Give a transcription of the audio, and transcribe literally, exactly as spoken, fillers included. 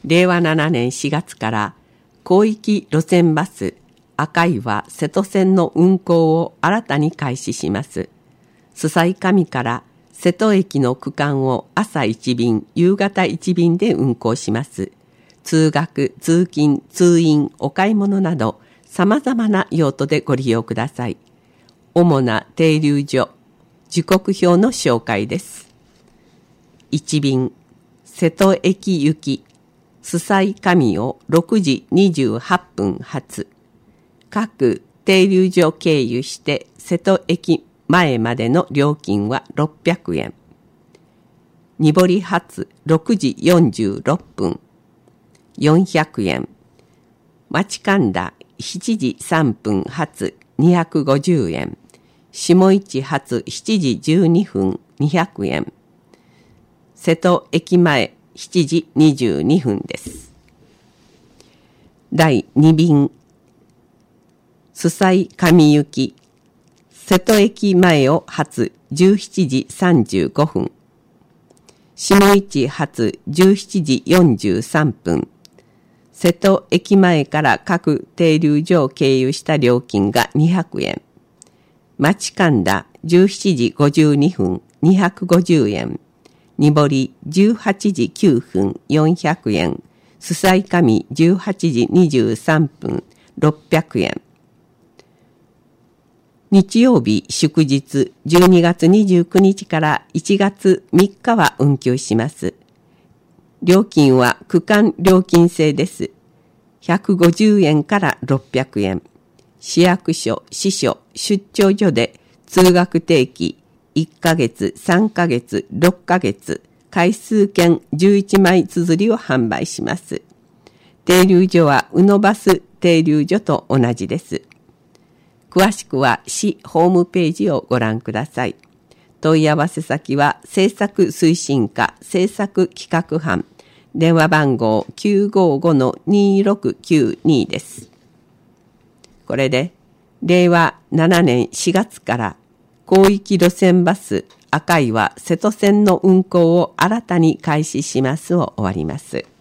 れいわななねんしがつから広域路線バス赤岩瀬戸線の運行を新たに開始します。須佐上から瀬戸駅の区間を朝いち便、夕方いち便で運行します。通学、通勤、通院、お買い物など様々な用途でご利用ください。主な停留所、時刻表の紹介です。いち便、瀬戸駅行き、須佐上をろくじにじゅうはっぷん発。各停留所経由して瀬戸駅前までの料金はろっぴゃくえん。にぼり発ろくじよんじゅうろっぷん、よんひゃくえん。町神田しちじさんぷん発にひゃくごじゅうえん。下市発しちじじゅうにふんにひゃくえん。瀬戸駅前しちじにじゅうにふんです。だいに便、須佐上行き、瀬戸駅前を発じゅうしちじさんじゅうごふん。下市発じゅうしちじよんじゅうさんぷん。瀬戸駅前から各停留所を経由した料金がにひゃくえん。町神田じゅうしちじごじゅうにふんにひゃくごじゅうえん。にぼりじゅうはちじきゅうふんよんひゃくえん。須佐上じゅうはちじにじゅうさんぷんろっぴゃくえん。日曜日祝日じゅうにがつにじゅうくにちからいちがつみっかは運休します。料金は区間料金制です。ひゃくごじゅうえんからろっぴゃくえん。市役所、支所、出張所で通学定期いっかげつ、さんかげつ、ろっかげつ、回数券じゅういちまい綴りを販売します。停留所は宇野バス停留所と同じです。詳しくは市ホームページをご覧ください。問い合わせ先は政策推進課政策企画班、電話番号 きゅうごごのにろくきゅうに です。これでれいわななねんしがつから広域路線バス赤岩瀬戸線の運行を新たに開始しますを終わります。